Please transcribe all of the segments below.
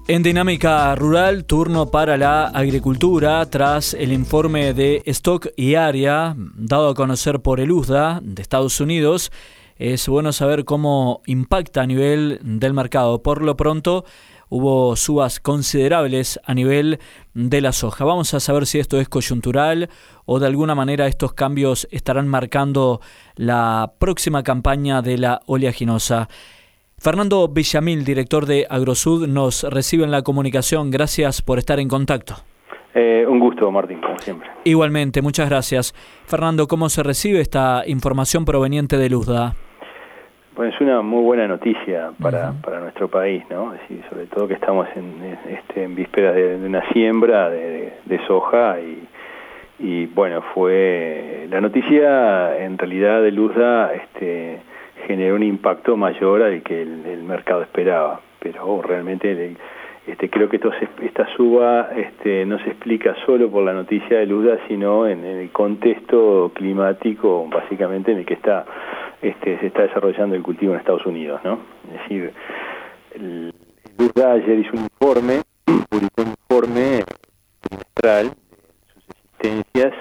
En Dinámica Rural, turno para la agricultura. Tras el informe de Stock y Área dado a conocer por el USDA de Estados Unidos, es bueno saber cómo impacta a nivel del mercado. Por lo pronto, hubo subas considerables a nivel de la soja. Vamos a saber si esto es coyuntural o de alguna manera estos cambios estarán marcando la próxima campaña de la oleaginosa. Fernando Villamil, director de Agrosud, nos recibe en la comunicación. Gracias por estar en contacto. Un gusto, Martín, como siempre. Igualmente, muchas gracias. Fernando, ¿cómo se recibe esta información proveniente del USDA? Bueno, es una muy buena noticia para nuestro país, ¿no? Es decir, sobre todo que estamos en vísperas de una siembra de soja y bueno, fue la noticia en realidad del USDA generó un impacto mayor al que el mercado esperaba, pero realmente creo que esta suba no se explica solo por la noticia del USDA, sino en el contexto climático básicamente en el que se está desarrollando el cultivo en Estados Unidos, ¿no? Es decir, el USDA ayer hizo un informe, publicó un informe trimestral de sus existencias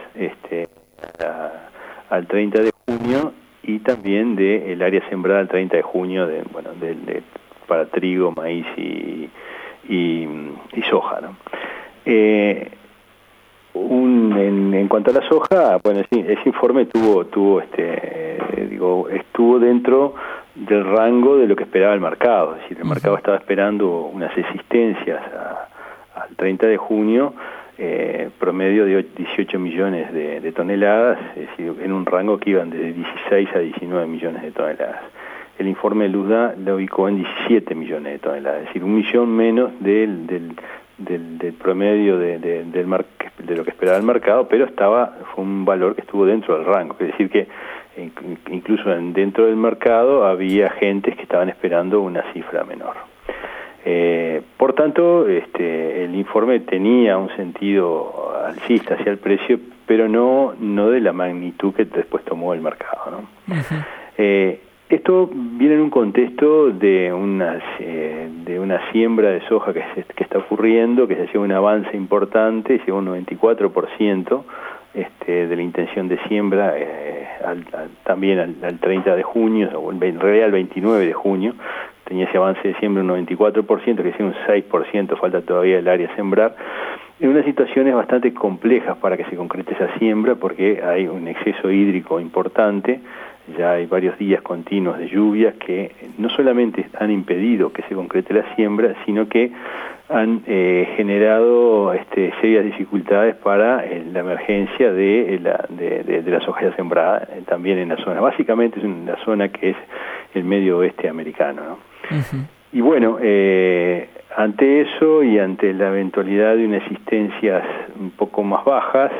al 30 de junio y también del área sembrada al 30 de junio para trigo, maíz y soja, ¿no? En cuanto a la soja, bueno, sí, ese informe estuvo dentro del rango de lo que esperaba el mercado. Es decir, el mercado estaba esperando unas existencias al 30 de junio, promedio de 18 millones de toneladas, es decir, en un rango que iban de 16 a 19 millones de toneladas. El informe de USDA lo ubicó en 17 millones de toneladas, es decir, 1 millón menos del promedio de lo que esperaba el mercado, pero fue un valor que estuvo dentro del rango. Es decir, que incluso dentro del mercado había agentes que estaban esperando una cifra menor. Por tanto, el informe tenía un sentido alcista hacia el precio, pero no de la magnitud que después tomó el mercado, ¿no? Esto viene en un contexto de una siembra de soja que está ocurriendo, que se lleva un avance importante, lleva un 94% de la intención de siembra también al 30 de junio, o en realidad al 29 de junio, tenía ese avance de siembra un 94%, que es un 6%, falta todavía el área a sembrar, en unas situaciones bastante complejas para que se concrete esa siembra, porque hay un exceso hídrico importante, ya hay varios días continuos de lluvias que no solamente han impedido que se concrete la siembra, sino que han generado serias dificultades para la emergencia de la soja ya sembrada, también en la zona. Básicamente es una zona que es el medio oeste americano, ¿no? Y bueno, ante eso y ante la eventualidad de unas existencias un poco más bajas,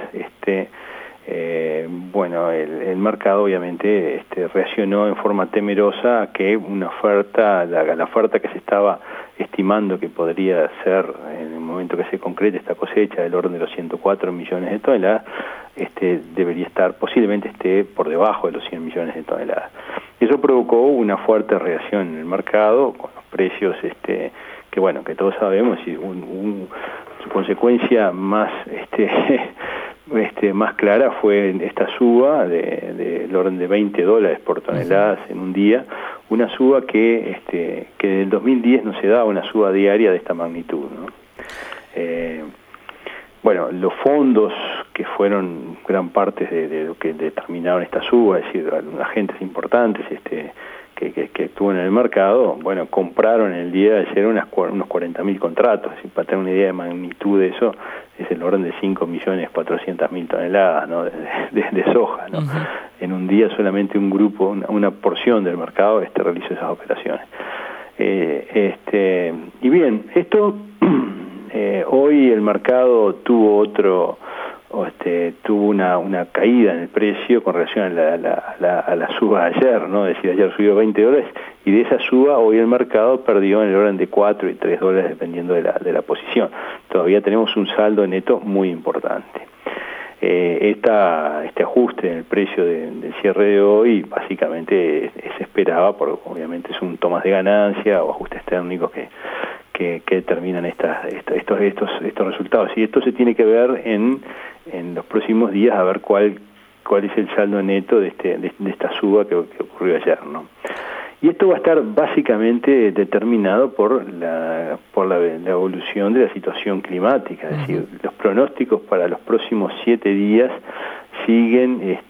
el mercado obviamente reaccionó en forma temerosa a que una oferta, la oferta que se estaba estimando que podría ser en el momento que se concrete esta cosecha del orden de los 104 millones de toneladas, posiblemente esté por debajo de los 100 millones de toneladas. Eso provocó una fuerte reacción en el mercado, con los precios que todos sabemos, y su consecuencia más más clara fue esta suba del orden de $20 por toneladas en un día, una suba que en el 2010 no se daba una suba diaria de esta magnitud, ¿no? Los fondos que fueron gran parte de lo que determinaron esta suba, es decir, agentes importantes que actúan en el mercado, compraron en el día de ayer unos 40.000 contratos. Y para tener una idea de magnitud de eso, es el orden de 5.400.000 toneladas, ¿no? de soja, ¿no? En un día solamente un grupo, una porción del mercado realizó esas operaciones. Y bien, esto hoy el mercado tuvo una caída en el precio con relación a la suba ayer, ¿no? Es decir, ayer subió $20 y de esa suba hoy el mercado perdió en el orden de $4 y $3 dependiendo de la posición. Todavía tenemos un saldo neto muy importante. Este ajuste en el precio del cierre de hoy básicamente se esperaba, porque obviamente es un tomas de ganancia o ajustes técnicos que que determinan estos resultados. Y esto se tiene que ver en los próximos días, a ver cuál es el saldo neto de esta suba que ocurrió ayer, ¿no? Y esto va a estar básicamente determinado por la evolución de la situación climática. Es decir, los pronósticos para los próximos 7 días siguen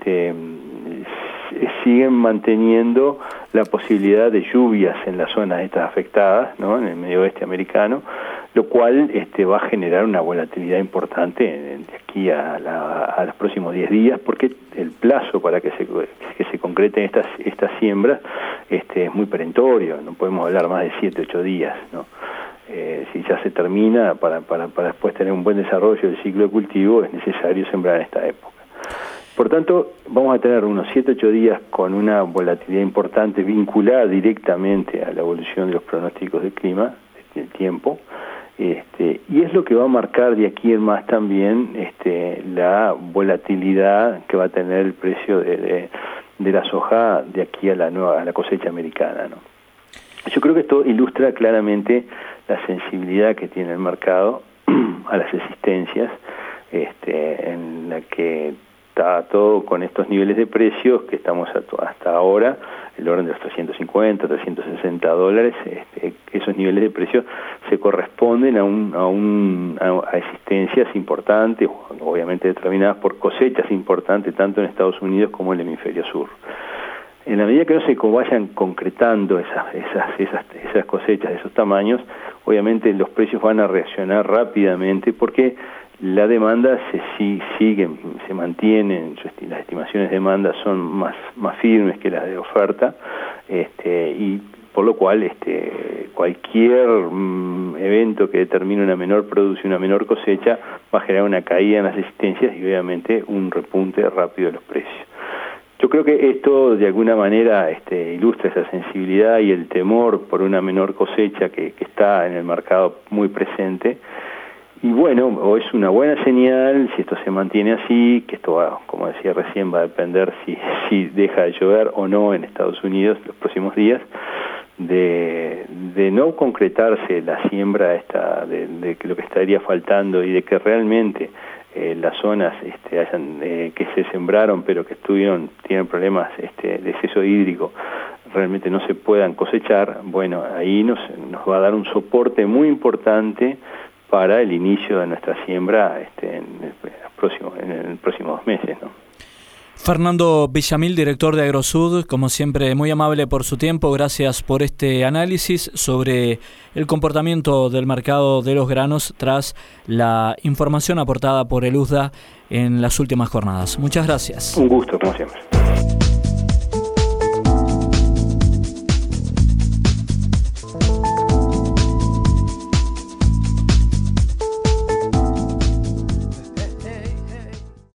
manteniendo la posibilidad de lluvias en las zonas estas afectadas, ¿no?, en el medio oeste americano, lo cual va a generar una volatilidad importante de aquí a los próximos 10 días, porque el plazo para que se concreten estas siembras es muy perentorio. No podemos hablar más de 7-8 días, ¿no? Si ya se termina, para después tener un buen desarrollo del ciclo de cultivo, es necesario sembrar en esta época. Por tanto, vamos a tener unos 7-8 días con una volatilidad importante vinculada directamente a la evolución de los pronósticos del clima, del tiempo, y es lo que va a marcar de aquí en más también la volatilidad que va a tener el precio de la soja de aquí a la cosecha americana, ¿no? Yo creo que esto ilustra claramente la sensibilidad que tiene el mercado a las existencias, en la que está todo con estos niveles de precios que estamos hasta ahora, el orden de los 350, 360 dólares. Esos niveles de precios se corresponden a existencias importantes, obviamente determinadas por cosechas importantes tanto en Estados Unidos como en el hemisferio sur. En la medida que no se vayan concretando esas cosechas de esos tamaños, obviamente los precios van a reaccionar rápidamente, porque la demanda se mantiene, las estimaciones de demanda son más firmes que las de oferta, y por lo cual cualquier evento que determine una menor producción, una menor cosecha, va a generar una caída en las existencias y obviamente un repunte rápido de los precios. Yo creo que esto de alguna manera ilustra esa sensibilidad y el temor por una menor cosecha que está en el mercado muy presente. Y bueno, o es una buena señal si esto se mantiene así, que esto va, como decía recién, va a depender si deja de llover o no en Estados Unidos los próximos días, de no concretarse la siembra de lo que estaría faltando, y de que realmente las zonas que se sembraron pero que tienen problemas de exceso hídrico, realmente no se puedan cosechar. Bueno, ahí nos va a dar un soporte muy importante para el inicio de nuestra siembra en el próximo 2 meses, ¿no? Fernando Villamil, director de Agrosud, como siempre muy amable por su tiempo. Gracias por este análisis sobre el comportamiento del mercado de los granos tras la información aportada por el USDA en las últimas jornadas. Muchas gracias. Un gusto, como siempre.